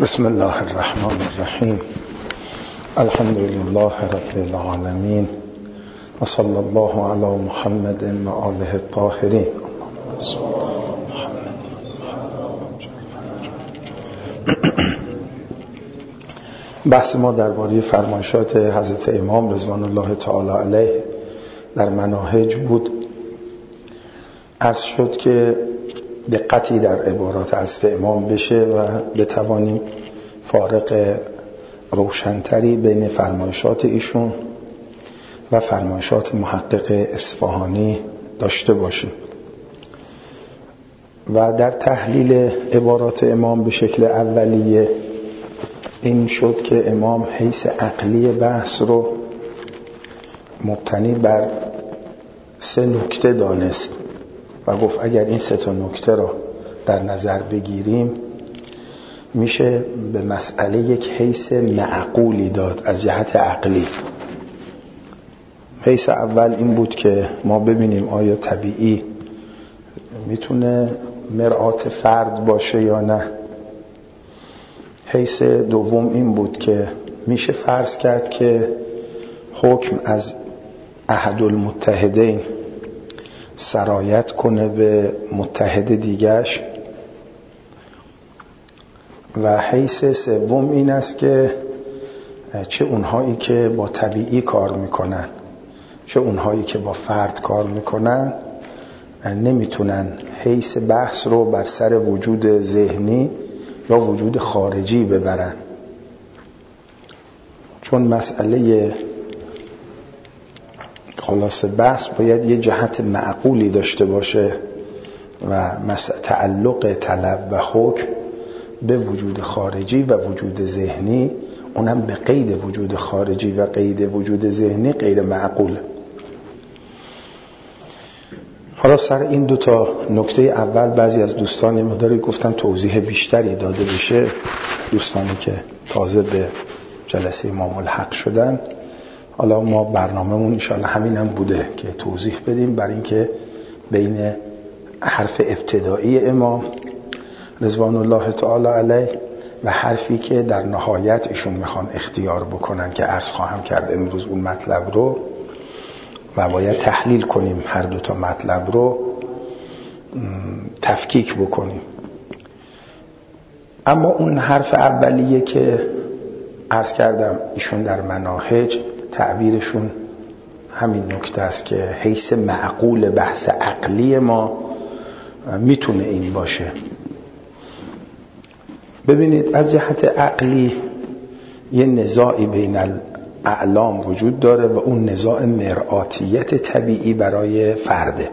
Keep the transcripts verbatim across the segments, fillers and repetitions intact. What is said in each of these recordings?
بسم الله الرحمن الرحیم. الحمد لله رب العالمین و صلی الله علی محمد و آله الطاهرین. بحث ما درباره فرمایشات حضرت امام رضوان الله تعالی علیه در مناهج بود. عرض شد که دقتی در عبارات حضرت امام بشه و بتوانیم فارق روشنتری بین فرمایشات ایشون و فرمایشات محقق اصفهانی داشته باشیم. و در تحلیل عبارات امام به شکل اولیه این شد که امام حیث عقلی بحث رو مبتنی بر سه نکته دانست و گفت اگر این سه تا نکته را در نظر بگیریم میشه به مسئله یک حیث معقولی داد از جهت عقلی. حیث اول این بود که ما ببینیم آیا طبیعی میتونه مرآت فرد باشه یا نه. حیث دوم این بود که میشه فرض کرد که حکم از احد المتحدین سرایت کنه به متحد دیگرش. و حیث سوم این است که چه اونهایی که با طبیعی کار میکنن چه اونهایی که با فرد کار میکنن نمیتونن حیث بحث رو بر سر وجود ذهنی یا وجود خارجی ببرن، چون مسئله خلاص بحث باید یه جهت معقولی داشته باشه و تعلق طلب و حکم به وجود خارجی و وجود ذهنی، اونم به قید وجود خارجی و قید وجود ذهنی غیر معقول. حالا سر این دو تا نکته اول بعضی از دوستان مقداری گفتن توضیح بیشتری داده بشه. دوستانی که تازه به جلسه ما ملحق شدن، حالا ما برنامه‌مون انشاءالله همین هم بوده که توضیح بدیم برای اینکه بین حرف ابتدایی امام رضوان الله تعالی علیه و حرفی که در نهایت ایشون میخوان اختیار بکنن که عرض خواهم کرد امروز اون مطلب رو و باید تحلیل کنیم هر دو تا مطلب رو تفکیک بکنیم. اما اون حرف اولیه که عرض کردم ایشون در مناهج تعبیرشون همین نکته است که حیث معقول بحث عقلی ما میتونه این باشه. ببینید از جهت عقلی یه نزاعی بین الاعلام وجود داره و اون نزاع مرآتیت طبیعی برای فرده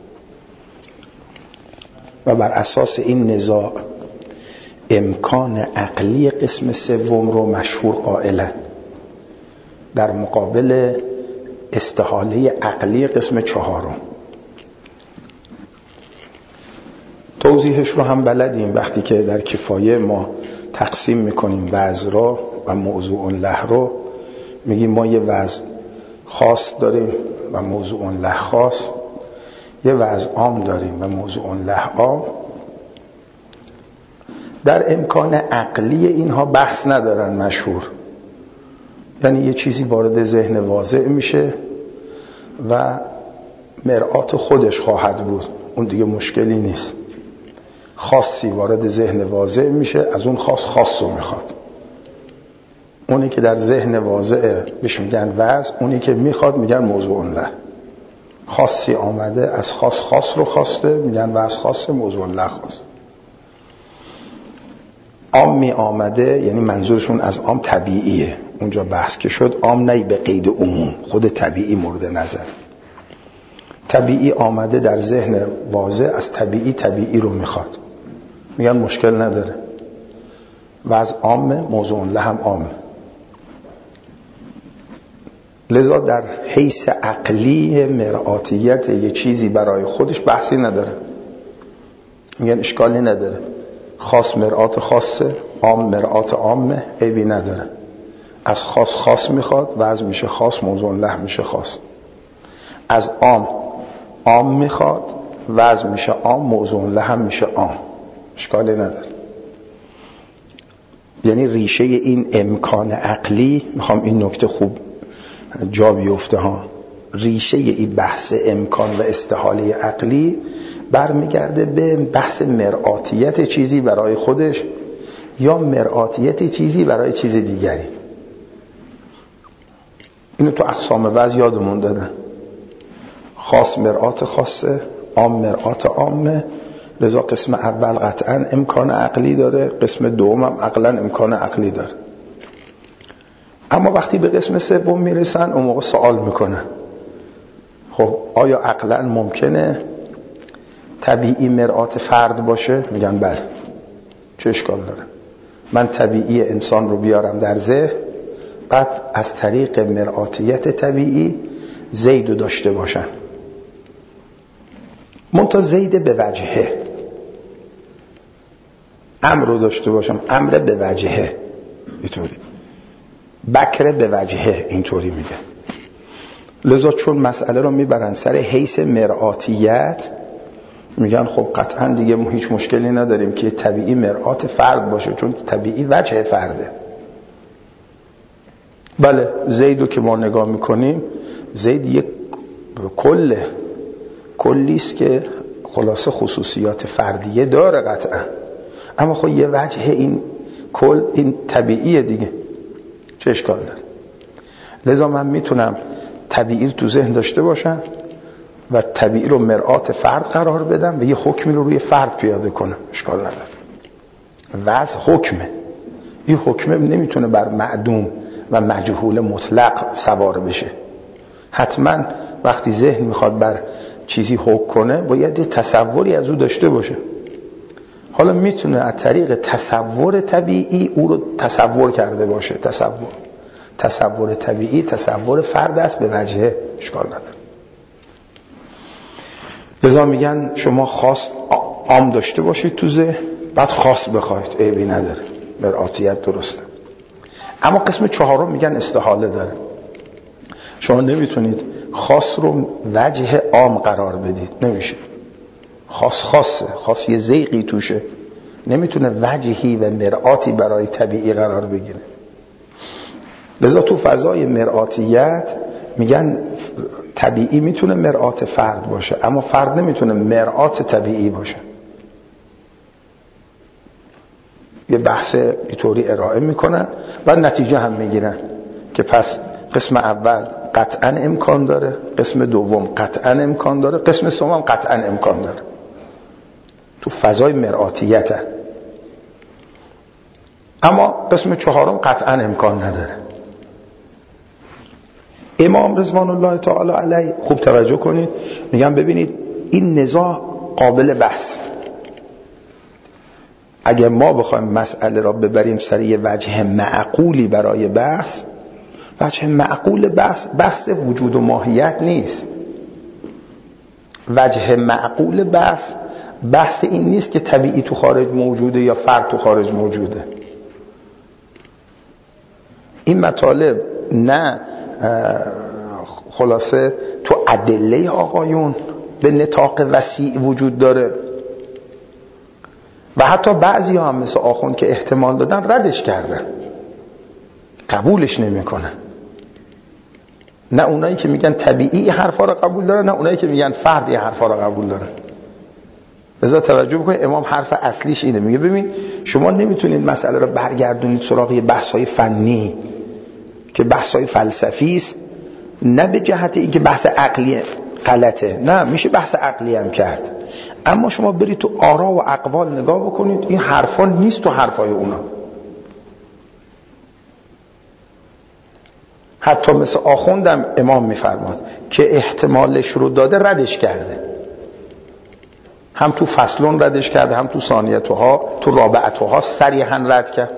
و بر اساس این نزاع امکان عقلی قسم سوم رو مشهور قائلن در مقابل استحاله عقلی قسم چهارم. توضیحش رو هم بلدیم وقتی که در کفایه ما تقسیم میکنیم وضع را و موضوع له رو، میگیم ما یه وضع خاص داریم و موضوع له خاص، یه وضع عام داریم و موضوع له عام. در امکان عقلی اینها بحث ندارن مشهور، یعنی یه چیزی وارد ذهن واضح میشه و مرآت خودش خواهد بود، اون دیگه مشکلی نیست. خاصی وارد ذهن واضح میشه، از اون خاص خاص رو میخواد. اونی که در ذهن واضح بهش میگن وضع، اونی که میخواد میگن موضوع له. خاصی آمده از خاص خاص رو خواسته میگن وضع خاصه، موضوع له خاص. عامی آمده یعنی منظورشون از عام طبیعیه، اونجا بحث که شد عام نه به قید عموم، خود طبیعی مورد نظر. طبیعی آمده در ذهن واضح، از طبیعی طبیعی رو میخواد، میگن مشکل نداره، وضع عامه موضوع له هم عامه. لذا در حیث عقلی مرآتیت یه چیزی برای خودش بحثی نداره، میگن اشکالی نداره. خاص مرآت خاصه، عام مرآت عامه، عیبی نداره. از خاص خاص میخواد، وضع میشه خاص، موضوع له میشه خاص. از عام عام میخواد، وضع میشه عام، موضوع له هم میشه عام، اشکالی نداره. یعنی ریشه این امکان عقلی، میخوام این نکته خوب جا بیفته ها، ریشه این بحث امکان و استحاله عقلی برمیگرده به بحث مرآتیت چیزی برای خودش یا مرآتیت چیزی برای چیز دیگری. اینو تو اقسام وضع یادمون دادن. خاص مرآت خاصه، عام مرآت عامه. لذا قسم اول قطعا امکان عقلی داره، قسم دوم هم عقلا امکان عقلی داره. اما وقتی به قسم سوم میرسن اون موقع سوال میکنن خب آیا عقلا ممکنه طبیعی مرآت فرد باشه؟ میگن بله. چه اشکال داره؟ من طبیعی انسان رو بیارم در ذهن، بعد از طریق مرآتیت طبیعی زید رو داشته باشم. منتها زید به وجهه، امر رو داشته باشم، امر به وجهه، اینطوری بکر به وجهه، اینطوری میگه. لذا چون مسئله رو میبرن سر حیث مرآتیت، میگن خب قطعا دیگه ما هیچ مشکلی نداریم که طبیعی مرآت فرد باشه، چون طبیعی وجه فرده. بله، زیدو که ما نگاه میکنیم، زید یک کله کلیست که خلاصه خصوصیات فردیه داره قطعا، اما خب یه وجه این کل این طبیعیه دیگه، چه اشکال داره؟ لذا من میتونم طبیعی تو ذهن داشته باشم و طبیعی رو مرآت فرد قرار بدم و یه حکمی رو روی فرد پیاده کنم، اشکال نداره. وضع حکمه، این حکمه نمیتونه بر معدوم و مجهول مطلق سوار بشه. حتما وقتی ذهن میخواد بر چیزی حکم کنه باید یه تصوری از او داشته باشه. حالا میتونه از طریق تصور طبیعی او رو تصور کرده باشه. تصور تصور طبیعی تصور فرد است به وجهه، اشکال نداره. لذا میگن شما خاص عام داشته باشید تو ذهن، بعد خاص بخواید، عیبی نداره، مرآتیت درسته. اما قسم چهارم میگن استحاله داره. شما نمیتونید خاص رو وجه عام قرار بدید، نمیشه. خاص خاصه، خاص یه زیقی توشه، نمیتونه وجهی و مرآتی برای طبیعی قرار بگیره. لذا تو فضای مرآتیت میگن طبیعی میتونه مرآت فرد باشه، اما فرد نمیتونه مرآت طبیعی باشه. یه بحث اینطوری ارائه میکنن و نتیجه هم میگیرن که پس قسم اول قطعا امکان داره، قسم دوم قطعا امکان داره، قسم سوم قطعا امکان داره. تو فضای مرآتیت هست. اما قسم چهارم قطعا امکان نداره. امام رضوان الله تعالی علیه خوب توجه کنید، میگم ببینید این نزاع قابل بحث. اگر ما بخوایم مسئله را ببریم سر یه وجه معقولی برای بحث، وجه معقول بحث بحث وجود و ماهیت نیست. وجه معقول بحث بحث این نیست که طبیعی تو خارج موجوده یا فرد تو خارج موجوده. این مطالب نه خلاصه تو ادله آقایون به نطاق وسیع وجود داره و حتی بعضی ها هم مثل آخوند که احتمال دادن ردش کردن، قبولش نمی کنن. نه اونایی که میگن طبیعی حرفا رو قبول دارن، نه اونایی که میگن فردی حرفا رو قبول دارن. لذا توجه بکنید، امام حرف اصلیش اینه، میگه ببین شما نمیتونید مسئله رو برگردونید سراغ بحث‌های فنی که بحث‌های فلسفی است، نه به جهت اینکه بحث عقلی غلطه، نه میشه بحث عقلی هم کرد، اما شما برید تو آرا و اقوال نگاه بکنید، این حرفا نیست تو حرفای اونا. حتی مثل آخوندم امام میفرماد که احتمالش رو داده ردش کرده، هم تو فصلون ردش کرده، هم تو ثانیتها تو رابعتها صریحا رد کرد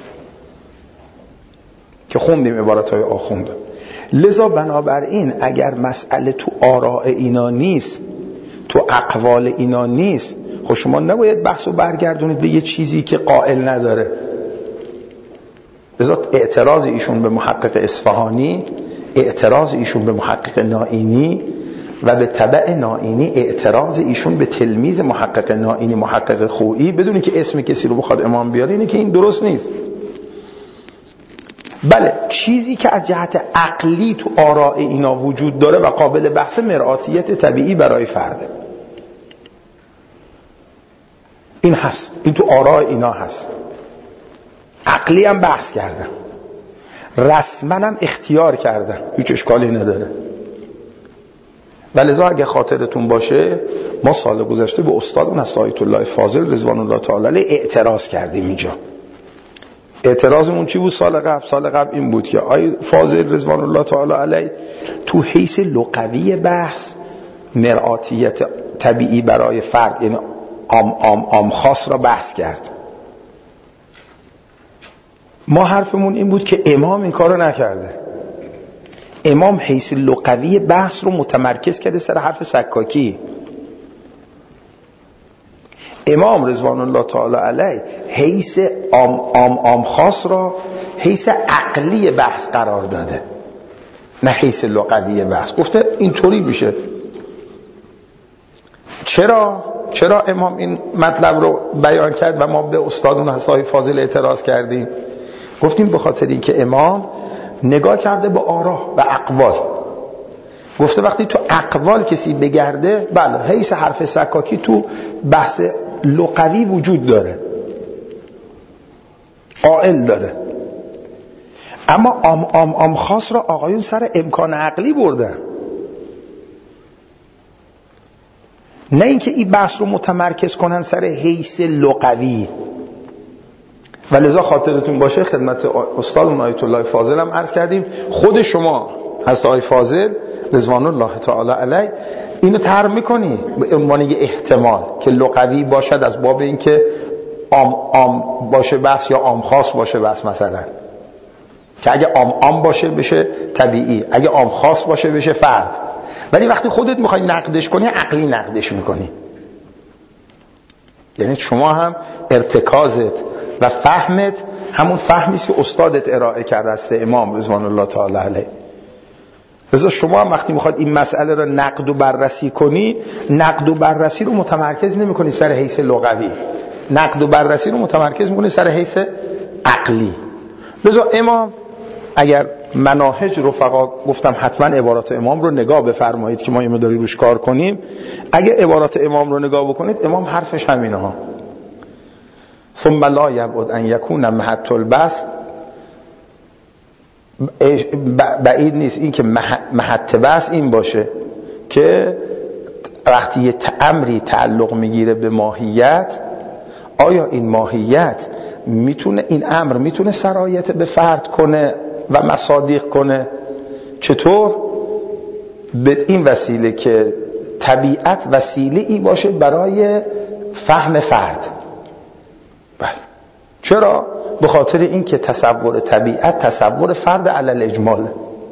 که خوندیم عبارتهای آخوند. لذا بنابراین اگر مسئله تو آراء اینا نیست، تو اقوال اینا نیست، خب شما نباید بحثو برگردونید به یه چیزی که قائل نداره. لذا اعتراض ایشون به محقق اصفهانی، اعتراض ایشون به محقق نائینی و به تبع نائینی اعتراض ایشون به تلمیذ محقق نائینی محقق خویی، بدونی که اسم کسی رو بخواد امام بیاره، اینه که این درست نیست. بله چیزی که از جهت عقلی تو آراء اینا وجود داره و قابل بحث مرآتیت طبیعی برای فرده، این هست، این تو آراء اینا هست. عقلی هم بحث کردم، رسما هم اختیار کردم، هیچ اشکالی نداره. ولذا اگه خاطرتون باشه ما سال گذشته به استادمون از آیت الله فاضل رضوان الله تعالی علیه اعتراض کردیم. اینجا اعتراضمون چی بود سال قبل؟ سال قبل این بود که آیت فاضل رضوان الله تعالی علیه تو حیث لغوی بحث مرآتیت طبیعی برای فرد، یعنی عام عام عام خاص را بحث کرد. ما حرفمون این بود که امام این کارو نکرده. امام حیث لغوی بحث رو متمرکز کرده سر حرف سکاکی. امام رضوان الله تعالی علیه حیث عام عام عام خاص را حیث عقلی بحث قرار داده، نه حیث لغوی بحث. گفته اینطوری میشه. چرا چرا امام این مطلب رو بیان کرد و ما به استادمون حضرت فاضل اعتراض کردیم؟ گفتیم به خاطر اینکه امام نگاه کرده به آرا و اقوال. گفته وقتی تو اقوال کسی بگرده، بله حیث حرف سکاکی تو بحث لغوی وجود داره، قائل داره، اما عام عام عام خاص را آقایون سر امکان عقلی بردن، نه اینکه این بحث رو متمرکز کنن سر حیث لغوی. ولذا خاطرتون باشه خدمت استادمون آیت الله فاضل هم عرض کردیم، خود شما حضرت آیت فاضل رضوان الله تعالی علیه اینو طرح میکنی به عنوان یه احتمال که لغوی باشد از باب اینکه عام عام باشه بحث یا عام خاص باشه بحث، مثلا که اگه عام عام باشه بشه طبیعی، اگه عام خاص باشه بشه فرد. ولی وقتی خودت میخوای نقدش کنی عقلی نقدش میکنی، یعنی شما هم ارتکازت و فهمت همون فهمیست که استادت ارائه کرده است امام رضوان الله تعالی علیه. لذا شما هم وقتی میخواد این مسئله رو نقد و بررسی کنی، نقد و بررسی رو متمرکز نمی‌کنی سر حیث لغوی، نقد و بررسی رو متمرکز می‌کنی سر حیث عقلی. لذا امام اگر مناهج رفقا گفتم حتما عبارات امام رو نگاه بفرمایید که ما یه مقداری روش کار کنیم. اگه عبارات امام رو نگاه بکنید، امام حرفش همینه ها. ثم لا یبعد ان یکون محط البحث، بعید نیست این که محط بحث این باشه که وقتی یه امری تعلق میگیره به ماهیت، آیا این ماهیت میتونه، این امر میتونه سرایت به فرد کنه و مصادیق کنه؟ چطور؟ به این وسیله که طبیعت وسیله ای باشه برای فهم فرد. بله. چرا؟ به خاطر این که تصور طبیعت تصور فرد علی الاجمال.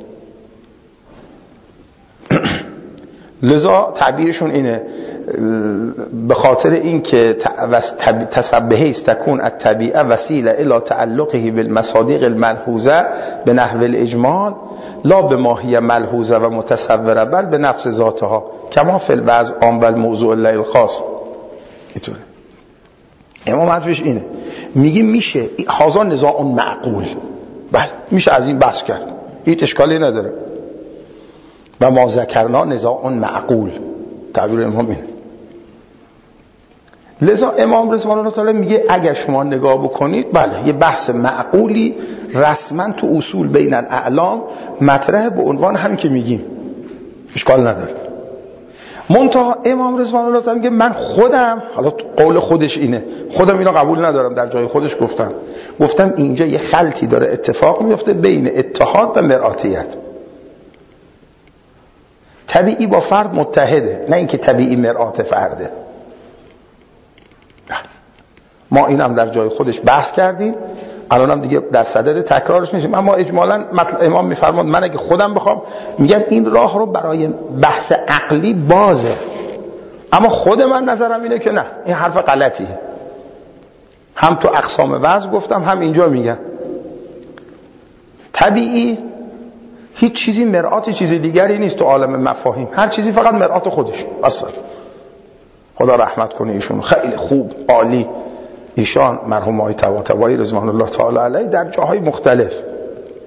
لذا تعبیرشون اینه، به خاطر این که تسبحه استکون الطبیعه وسیله الی تعلقه بالمصادیق الملحوظه به نحو الاجمال لا به ماهیه ملحوظه و متصوره بل به نفس ذاتها کما فی الوضع عام و الموضوع الله الخاص. اینطوره. امام حرفش اینه، میگه میشه هذا نزاع معقول، بله میشه از این بحث کرد، هیچ اشکالی نداره. و ما ذکرنا نزاع معقول، تعبیر امام اینه. لذا امام رضوان الله تعالی میگه اگر شما نگاه بکنید، بله یه بحث معقولی رسما تو اصول بین الاعلام مطرح به عنوان همین که میگیم، اشکال نداره. منتها امام رضوان الله تعالی میگه من خودم، حالا قول خودش اینه، خودم اینو قبول ندارم، در جای خودش گفتم گفتم اینجا یه خلطی داره اتفاق میفته بین اتحاد و مرآتیت. طبیعی با فرد متحده، نه اینکه طبیعی مرآت فرده. ما اینم در جای خودش بحث کردیم، الانم دیگه در صدد تکرارش نیستیم. اما اجمالاً امام میفرماد من اگه خودم بخوام میگم این راه رو برای بحث عقلی بازه، اما خود من نظرم اینه که نه، این حرف غلطیه. هم تو اقسام وضع گفتم، هم اینجا میگم طبیعی هیچ چیزی مرآت چیز دیگری نیست تو عالم مفاهیم، هر چیزی فقط مرآت خودش. اصلا خدا رحمت کنه ایشون، خیلی خوب عالی ایشان مرحوم آقای طباطبایی رضوان الله تعالی علیه در جاهای مختلف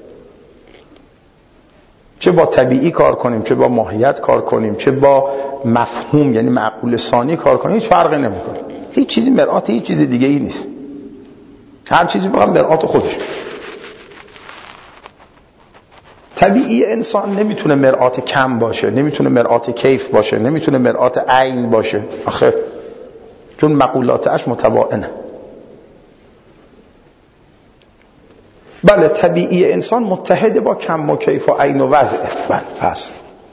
چه با طبیعی کار کنیم، چه با ماهیت کار کنیم، چه با مفهوم یعنی معقول ثانی کار کنیم، هیچ فرقی نمیکنه. هیچ چیزی مرآت هیچ چیز دیگه ای نیست. هر چیزی فقط مرآت خودش. طبیعی انسان نمیتونه مرآت کم باشه، نمیتونه مرآت کیف باشه، نمیتونه مرآت عین باشه. آخه چون مقولاتش متباینه. بله طبیعی انسان متحد با کم و کیف و عین و وضع. بله پس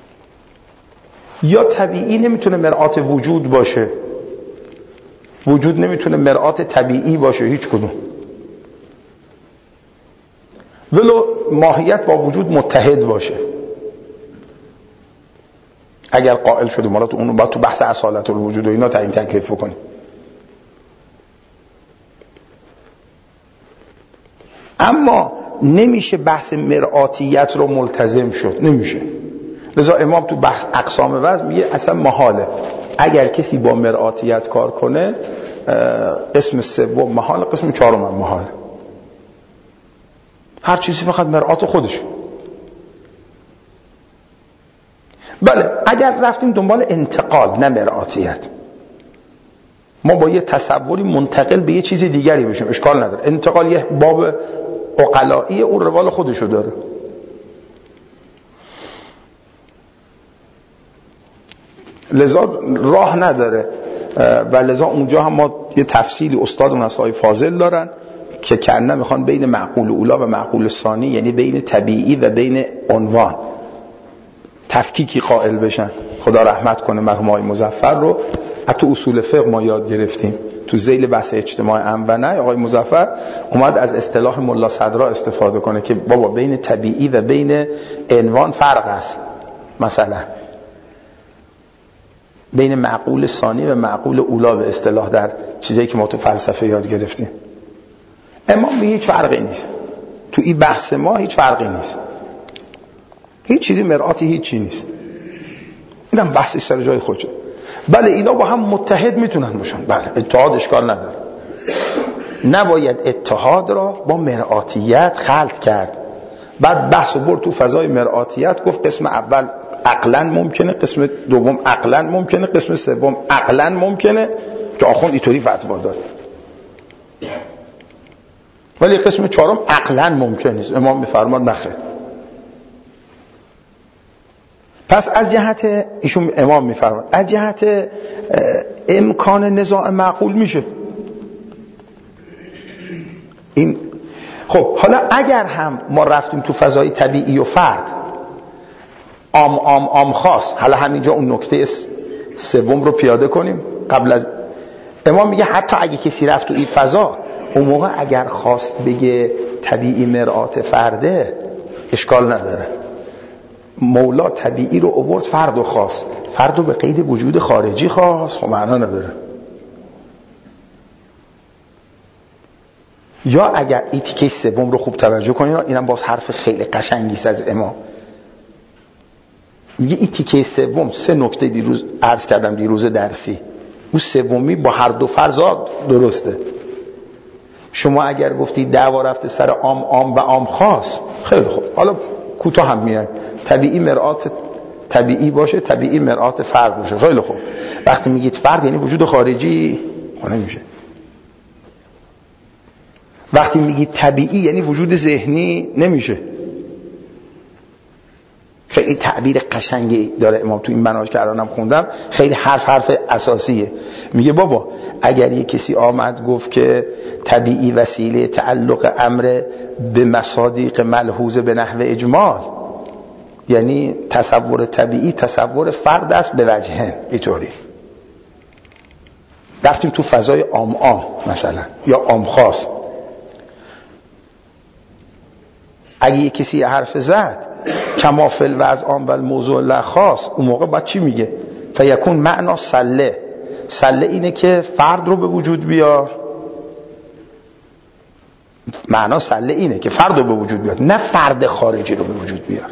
یا طبیعی نمیتونه مرآت وجود باشه، وجود نمیتونه مرآت طبیعی باشه، هیچ کدوم. ولو ماهیت با وجود متحد باشه. اگر قائل شدیم حالا تو اون باید تو بحث اصالت الوجود و اینا تعیین تکلیف بکنیم. اما نمیشه بحث مرآتیت رو ملتزم شد، نمیشه. لذا امام تو بحث اقسام وضع میگه اصلا محاله. اگر کسی با مرآتیت کار کنه قسم سوم محال، قسم چهارم هم محال. هر چیزی فقط مرآت خودش. بله اگر رفتیم دنبال انتقال نه مرآتیت، ما با یه تصوری منتقل به یه چیز دیگری بشیم اشکال نداره. انتقال یه باب عقلایی اون روال خودشو داره. لذا راه نداره و لذا اونجا هم ما یه تفصیلی استاد و نصای فاضل دارن که کنه میخوان بین معقول اولا و معقول ثانی یعنی بین طبیعی و بین عنوان تفکیکی قائل بشن. خدا رحمت کنه مرحوم آقای مظفر رو حتی اصول فقه ما یاد گرفتیم تو ذیل بحث اجتماع ام و نه. آقای مظفر اومد از اصطلاح ملا صدرا استفاده کنه که بابا بین طبیعی و بین عنوان فرق است. مثلا بین معقول ثانی و معقول اولا به اصطلاح در چیزایی که ما تو فلسفه یاد گرفتیم. امام میگه هیچ فرقی نیست تو این بحث ما، هیچ فرقی نیست، هیچ چیزی مرآتی هیچ چیزی نیست. اینم بحثش سر جای خودشه. بله اینا با هم متحد میتونن باشن، بله اتحاد اشکال نداره. نباید اتحاد را با مرآتیت خلط کرد. بعد بحث و برد تو فضای مرآتیت گفت قسم اول عقلا ممکنه، قسم دوم عقلا ممکنه، قسم سوم عقلا ممکنه که آخوند اینطوری فتوا داد. ولی قسم چهارم عقلا ممکن نیست. امام میفرماد نخیر. پس از جهت ایشون امام میفرماد از جهت امکان نزاع معقول میشه این. خب حالا اگر هم ما رفتیم تو فضای طبیعی و فرد عام عام عام خاص، حالا همینجا اون نکته سوم رو پیاده کنیم. قبل از امام میگه حتی اگه کسی رفت تو این فضا اون موقع اگر خواست بگه طبیعی مرآت فرده اشکال نداره. مولا طبیعی رو آورد فرد و خاص، فرد رو به قید وجود خارجی خاص، خب معنا نداره. یا اگر این تیکه سوم رو خوب توجه کنید، اینم باز حرف خیلی قشنگی است از امام. میگه این تیکه سوم سه نکته دیروز عرض کردم دیروز درسی، اون سومی با هر دو فرضا درسته. شما اگر گفتید دعوا رفته سر عام عام و عام خاص، خیلی خوب، حالا کوتاه هم میاد طبیعی مرآت طبیعی باشه، طبیعی مرآت فرد باشه، خیلی خوب. وقتی میگید فرد یعنی وجود خارجی نمیشه. وقتی میگید طبیعی یعنی وجود ذهنی نمیشه. خیلی تعبیر قشنگی داره امام تو این مناهج که الانم خوندم، خیلی حرف حرف اساسیه. میگه بابا اگر یک کسی آمد گفت که طبیعی وسیله تعلق امر به مصادیق ملحوظه به نحو اجمال، یعنی تصور طبیعی تصور فرد است به وجهن، اینطوری رفتیم تو فضای عام عام مثلا یا عام خاص. اگه یک کسی حرف زد کما فی الوضع عام و الموضوع لا خاص، اون موقع بعد چی میگه؟ فیکون معنا سله. سله اینه که فرد رو به وجود بیار. معنا سله اینه که فرد رو به وجود بیار، نه فرد خارجی رو به وجود بیار.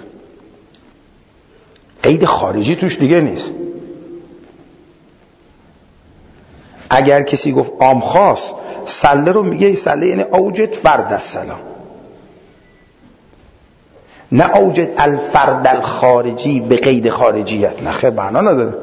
قید خارجی توش دیگه نیست. اگر کسی گفت عام خاص، سله رو میگه سله یعنی اوجد فرد السلام. نه اوجد الفرد الخارجی به قید خارجیت، نه خیر معنا نداره.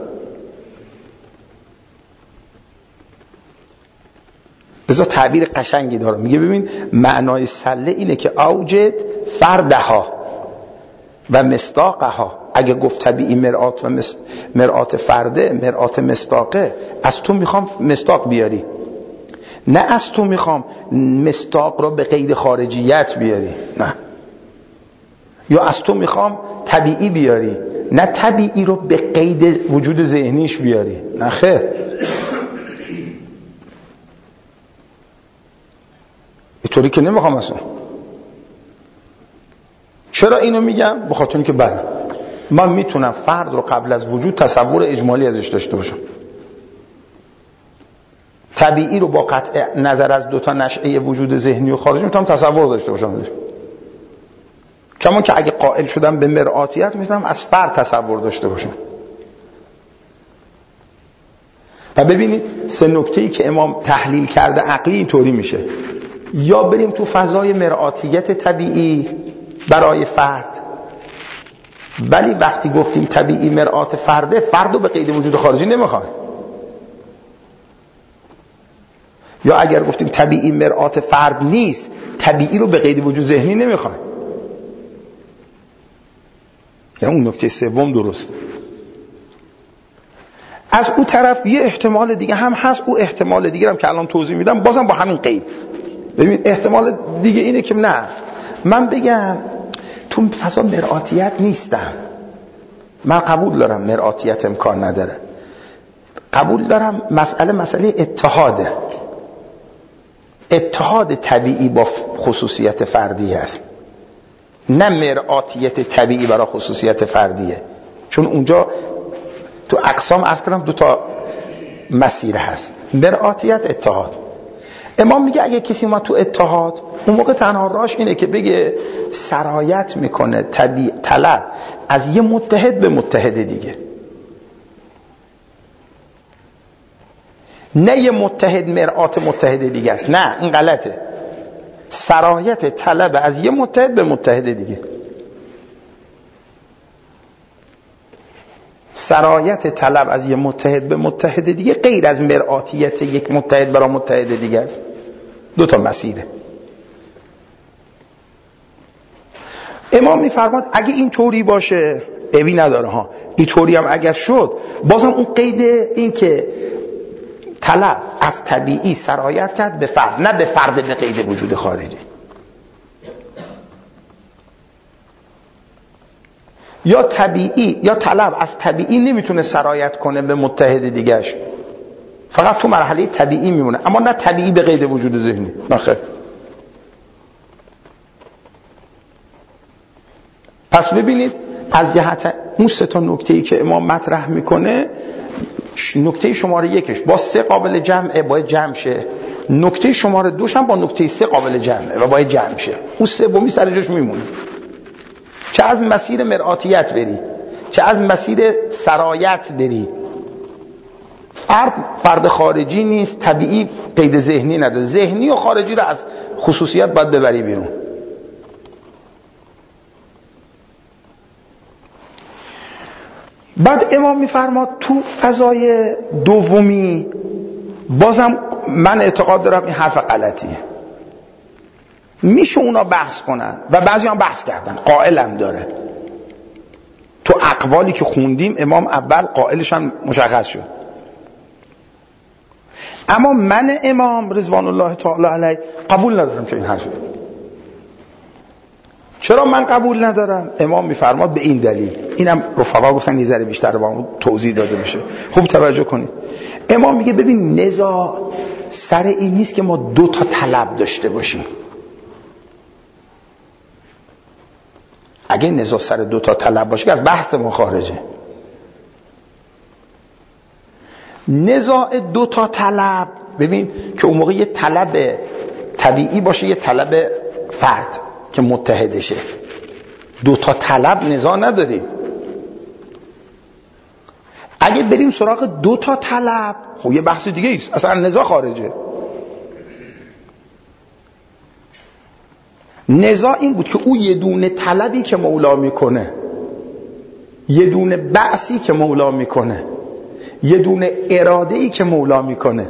بذار تعبیر قشنگی داره، میگه ببین معنای سله اینه که اوجد فردها و مصداقها. اگه گفت طبیعی مرآت و مرآت فرده، مرآت مصداقه، از تو میخوام مصداق بیاری، نه از تو میخوام مصداق رو به قید خارجیت بیاری، نه. یا از تو میخوام طبیعی بیاری، نه طبیعی رو به قید وجود ذهنیش بیاری، نه خیر. اینطوری که نمیخوام اصلا. چرا اینو میگم؟ به خاطر اینکه بله من میتونم فرد رو قبل از وجود تصور اجمالی ازش داشته باشم، طبیعی رو با قطع نظر از دوتا نشأه وجود ذهنی و خارجی میتونم تصور داشته باشم، کما که اگه قائل شدم به مرآتیت میتونم از فرد تصور داشته باشم. و ببینید سه نکته‌ای که امام تحلیل کرده عقلی اینطوری میشه: یا بریم تو فضای مرآتیت طبیعی برای فرد، ولی وقتی گفتیم طبیعی مرآت فرده، فرد رو به قید وجود خارجی نمیخواد. یا اگر گفتیم طبیعی مرآت فرد نیست، طبیعی رو به قید وجود ذهنی نمیخواد. یعنی اون نکته سوم درست. از اون طرف یه احتمال دیگه هم هست، او احتمال دیگه هم که الان توضیح میدم بازم با همین قید. ببین احتمال دیگه اینه که نه، من بگم تو فضا مرآتیت نیستم، من قبول دارم مرآتیت امکان نداره، قبول دارم مسئله مسئله اتحاده، اتحاد طبیعی با خصوصیت فردی است، نه مرآتیت طبیعی برای خصوصیت فردیه. چون اونجا تو اقسام اصلا دو تا مسیر هست، مرآتیت، اتحاد. امام میگه اگه کسی ما تو اتحاد، اون موقع تنها راهش اینه که بگه سرایت میکنه طبیع طلب از یه متحد به متحد دیگه، نه یه متحد مرآت متحد دیگه است، نه این غلطه. سرایت طلب از یه متحد به متحد دیگه، سرایت طلب از یه متحد به متحد دیگه غیر از مرآتیت یک متحد برای متحد دیگه است. دو تا مسیره. امام میفرماد اگه این طوری باشه عیبی نداره ها، این طوری هم اگر شد بازم اون قید این که طلب از طبیعی سرایت کرد به فرد، نه به فرد به قید وجود خارجی. یا طبیعی یا طلب از طبیعی نمیتونه سرایت کنه به متحد دیگهش، فقط تو مرحله طبیعی میمونه، اما نه طبیعی به قید وجود ذهنی، نه خیر. پس ببینید از جهت اون سه تا نکته‌ای که امام مطرح میکنه، نکته شماره یکش با سه قابل جمعه باید جمع شه، نکته شماره دوش هم با نکته سه قابل جمعه و باید جمع شه، اون سومی سر جاش میمونه. چه از مسیر مرآتیت بری، چه از مسیر سرایت بری، فرد فرد خارجی نیست، طبیعی قید ذهنی نداره، ذهنی و خارجی رو از خصوصیت باید ببری بیرون. بعد امام میفرماد تو فضای دومی بازم من اعتقاد دارم این حرف غلطیه، میشه اونا بحث کنن و بعضی هم بحث کردن، قائلم داره. تو اقوالی که خوندیم امام اول قائلش هم مشخص شد، اما من امام رضوان الله تعالی علیه قبول ندارم چه این حرفه. چرا من قبول ندارم؟ امام میفرماد به این دلیل، اینم رفقا گفتن یه ذره بیشتر با اون توضیح داده بشه، خوب توجه کنید. امام میگه ببین نزاع سر این نیست که ما دو تا طلب داشته باشیم. اگه نزاع سر دو تا طلب باشه که از بحث ما خارجه. نزاع دو تا طلب، ببین که اون موقع یه طلب طبیعی باشه یه طلب فرد که متحدشه، دو تا طلب نزاع نداریم. اگه بریم سراغ دو تا طلب خب یه بحث دیگه ایست، اصلا نزاع خارجه. نزاع این بود که او یه دونه طلبی که مولا میکنه، یه دونه بعثی که مولا میکنه، یه دونه اراده‌ای که مولا میکنه،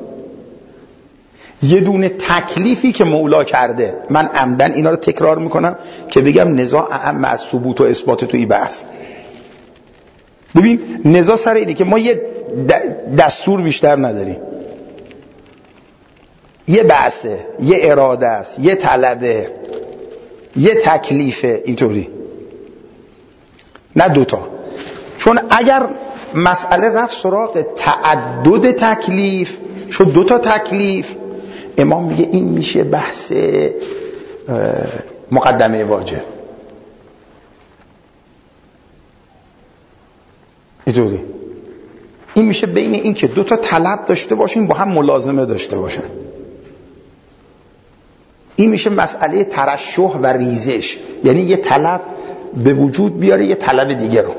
یه دونه تکلیفی که مولا کرده. من عمدن اینا رو تکرار میکنم که بگم نزاع اهم از ثبوت و اثبات توی بحث. ببین نزاع سر اینه که ما یه دستور بیشتر نداریم، یه بحثه، یه اراده است، یه طلبه، یه تکلیفه، اینطوری نه دوتا. چون اگر مسئله رفت سراغ تعدد تکلیف، شد دوتا تکلیف، امام میگه این میشه بحث مقدمه واجب. اینطوری این میشه بین این که دوتا طلب داشته باشین با هم ملازمه داشته باشن. این میشه مسئله ترشح و ریزش، یعنی یه طلب به وجود بیاره یه طلب دیگه رو.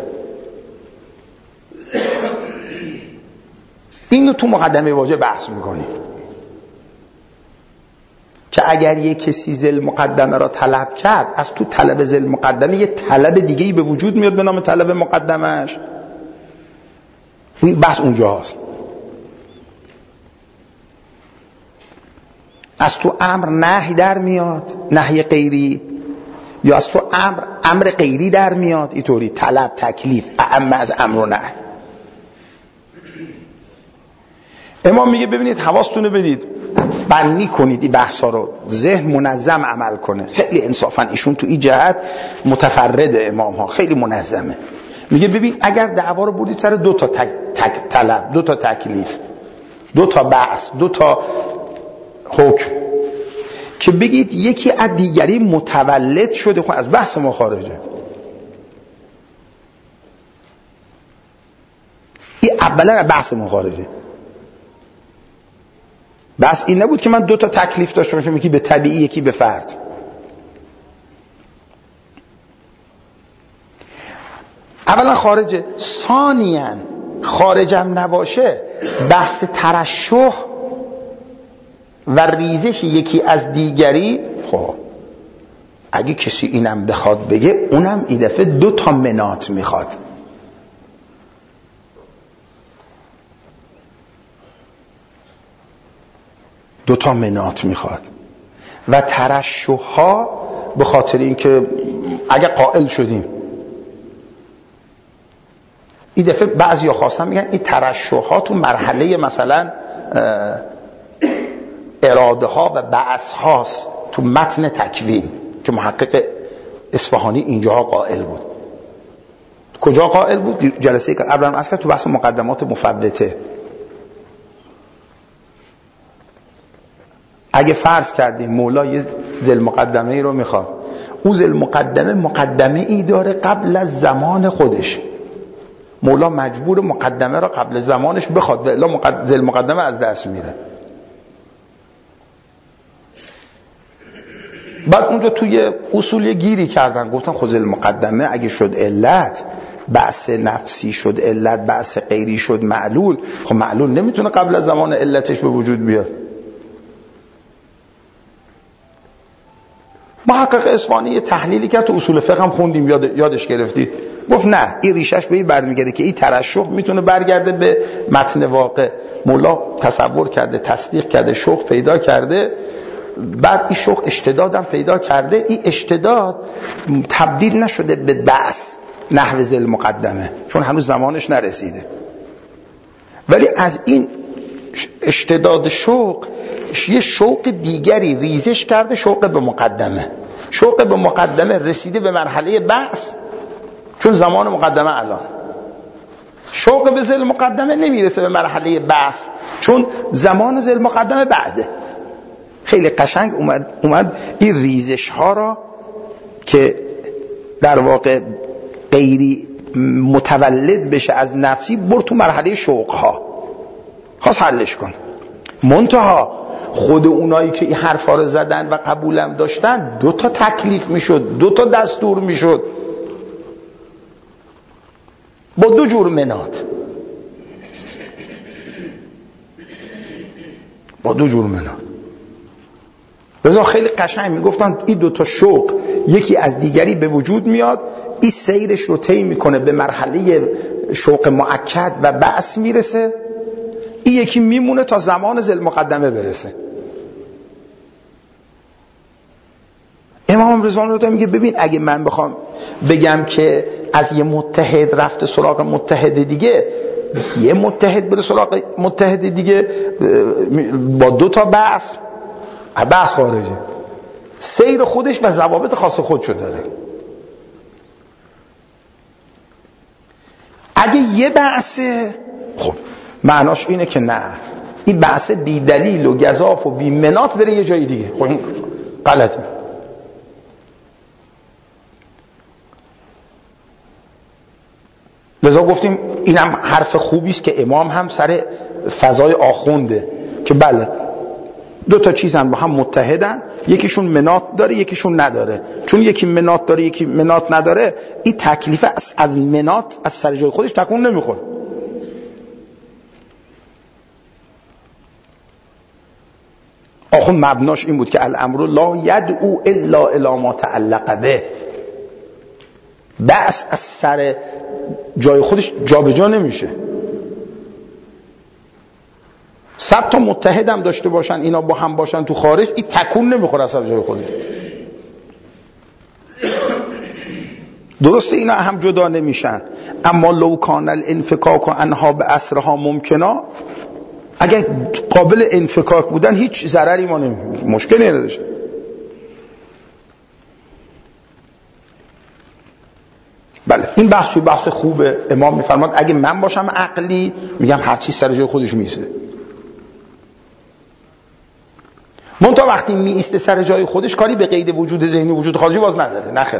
اینو تو مقدمه واجب بحث میکنیم که اگر یه کسی ذل مقدمه را طلب کرد، از تو طلب ذل مقدمه یه طلب دیگه‌ای به وجود میاد به نام طلب مقدمش. این بحث اونجا هست. از تو امر نهی در میاد، نهی غیری، یا از تو امر امر غیری در میاد. اینطوری طلب تکلیف اعم از امر و نهی. امام میگه ببینید حواستون بدید، بنی کنید این بحثا رو، ذهن منظم عمل کنه. خیلی انصافا ایشون تو این جهت متفرده، امام ها خیلی منظمه. میگه ببین اگر دعوا رو بردید سر دو تا تک، تک طلب، دو تا تکلیف، دو تا بحث، دو تا حکم، که بگید یکی از دیگری متولد شده، خب از بحث ما خارجه. این اولا از بحث ما خارجه. بس این نبود که من دو تا تکلیف داشته باشم، یکی به طبیعی یکی به فرد. اولا خارجه. ثانیاً خارجم نباشه، بحث ترشح و ریزش یکی از دیگری، خب اگه کسی اینم بخواد بگه، اونم این دفعه دو تا منات میخواد. دو تا منات میخواد. و ترشح ها به خاطر اینکه اگه قائل شدیم، این دفعه بعضی ها خواستن میگن این ترشح ها تو مرحله مثلا اراده ها و بعث هاست تو متن تکوین، که محقق اصفهانی اینجاها قائل بود. کجا قائل بود؟ جلسه که قبلا عرض کردم تو بحث مقدمات مفوته. اگه فرض کردیم مولا یه ذل مقدمه ای رو میخواد، او ذل مقدمه مقدمه ای داره قبل از زمان خودش، مولا مجبور مقدمه را قبل زمانش بخواد، و الا ذل مقدمه از دست میره. بعد اونجا توی اصول گیری کردن، گفتن خود ذل مقدمه اگه شد علت، بحث نفسی شد علت، بحث غیری شد معلول، خب معلول نمیتونه قبل از زمان علتش به وجود بیاد. محقق اصفهانی یه تحلیلی کرد، تو اصول فقه هم خوندیم، یاد یادش گرفتید، گفت نه این ریشش به این برمیگرده که این ترشح میتونه برگرده به متن واقع. مولا تصور کرده، تصدیق کرده، شوق پیدا کرده، بعد این شوق اشتدادم پیدا کرده، این اشتداد تبدیل نشده به بحث نحو ذل مقدمه چون هنوز زمانش نرسیده، ولی از این اشتداد شوق یه شوق دیگری ریزش کرده، شوق به مقدمه. شوق به مقدمه رسیده به مرحله بحث چون زمان مقدمه الان. شوق به ذل مقدمه نمیرسه به مرحله بحث چون زمان ذل مقدمه بعده. خیلی قشنگ اومد, اومد این ریزش ها را که در واقع غیری متولد بشه از نفسی، برد تو مرحله شوق ها، خواست حلش کن. منتها خود اونایی که این حرفا رو زدن و قبولم داشتن، دو تا تکلیف میشد، دو تا دستور میشد، با دو جور منات، با دو جور منات. لذا خیلی قشنگ میگفتن این دوتا شوق یکی از دیگری به وجود میاد، این سیرش رو طی میکنه به مرحله شوق مؤکد و بعث میرسه، این یکی میمونه تا زمان ذل مقدمه برسه. امام رضوان الله میگه ببین اگه من بخوام بگم که از یه متحد رفته سراغ متحد دیگه، یه متحد بره سراغ متحد دیگه با دو تا بحث بحث خارجه، سیر خودش و ضوابط خاص خودشو داره. اگه یه بحثه خب معناش اینه که نه این بحث بی دلیل و گزاف و بی مناط بره یه جای دیگه، خب این غلطه. لذا گفتیم اینم حرف خوبی است که امام هم سر فضای آخونده که بله دو تا چیزن با هم متحدن، یکیشون مناط داره یکیشون نداره. چون یکی مناط داره یکی مناط نداره، این تکلیف از مناط از سر جای خودش تکون نمیخوره. آخون مبناش این بود که الامر لا یدعو الا الی ما تعلق به، بس از سر جای خودش جابجا نمیشه. صد تا متحد هم داشته باشن اینا با هم باشن تو خارج، این تکون نمیخوره از سر جای خودش. درسته اینا هم جدا نمیشن، اما لو کان الانفکاک عنها باسرها ممکنا، اگه قابل انفکاک بودن هیچ ضرری ما نمی مشکلی نداشت. بله این بحث بحث خوبه. امام میفرماد اگه من باشم عقلی میگم هر چیز سر جای خودش میسه، منتها وقتی میسته سر جای خودش کاری به قید وجود ذهنی وجود خارجی باز نداره. نخیر.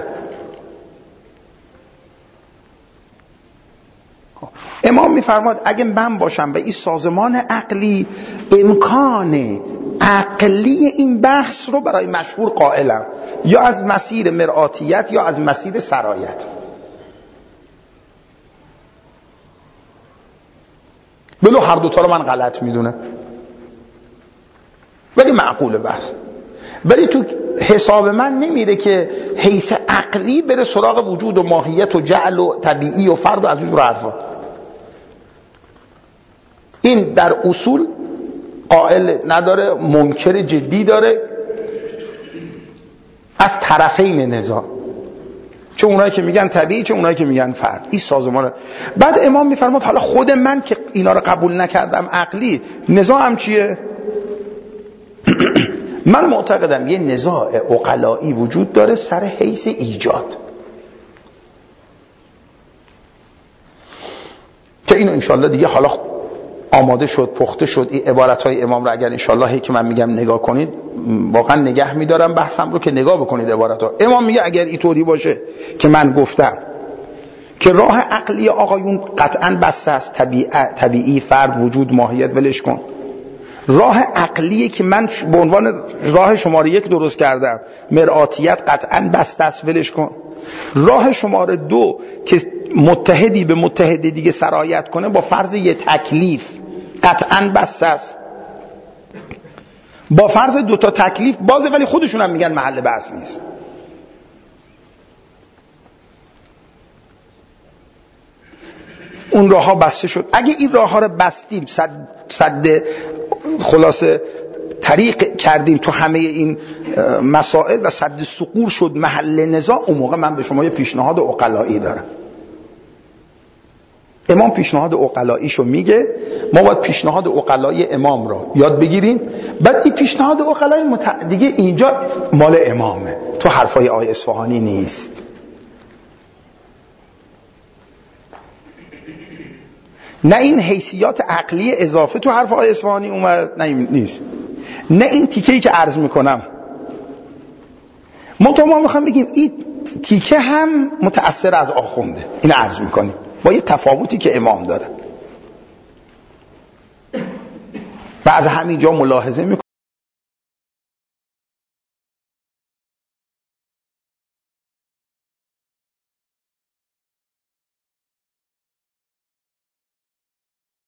امام میفرماد اگه من باشم و این سازمان عقلی امکان عقلی این بحث رو برای مشهور قائلم، یا از مسیر مرآتیت یا از مسیر سرایت. بلو هر دوتا رو من غلط میدونم ولی معقول بحث، ولی تو حساب من نمیره که حیث عقلی بره سراغ وجود و ماهیت و جعل و طبیعی و فرد و از اون حرفا. این در اصول قائل نداره، منکر جدی داره از طرفین نزاع، چه اونایی که میگن طبیعی چه اونایی که میگن فرد. این سازمان. بعد امام میفرماد حالا خود من که اینا رو قبول نکردم عقلی، نزاعم چیه؟ من معتقدم یه نزاع عقلایی وجود داره سر حیث ایجاد، که اینو انشالله دیگه حالا آماده شد پخته شد. این عبارتهای امام رو اگر انشالله هی که من میگم نگاه کنید، واقعا نگه میدارم بحثم رو که نگاه بکنید عبارتها. امام میگه اگر اینطوری باشه که من گفتم که راه عقلی آقایون قطعا بسته است، طبیعی فرد وجود ماهیت ولش کن. راه عقلیه که من به عنوان راه شماره یک درست کردم، مرآتیت قطعا بسته است ولش کن. راه شماره دو که متحدی به متحد دیگه سرایت کنه با فرض یه تکلیف قطعا بسته است. با فرض دوتا تکلیف بازه، ولی خودشون هم میگن محل بحث نیست. اون راه ها بسته شد. اگه این راه ها رو بستیم، صد, صد خلاصه طریق کردیم تو همه این مسائل و صد سقور شد محل نزاع، اون موقع من به شما یه پیشنهاد عقلایی دارم. امام پیشنهاد عقلاییشو میگه، ما باید پیشنهاد عقلایی امام رو یاد بگیریم. بعد این پیشنهاد عقلایی مت... دیگه اینجا مال امامه، تو حرفای آقای اصفهانی نیست. نه این حیثیات عقلی اضافه تو حرف آقای اصفهانی اومد، نه این نیست، نه این تیکه‌ای که عرض میکنم. ما تو ما میخوام بگیم این تیکه هم متأثر از آخونده، این عرض میکنیم با یه تفاوتی که امام داره و از همینجا ملاحظه میکنیم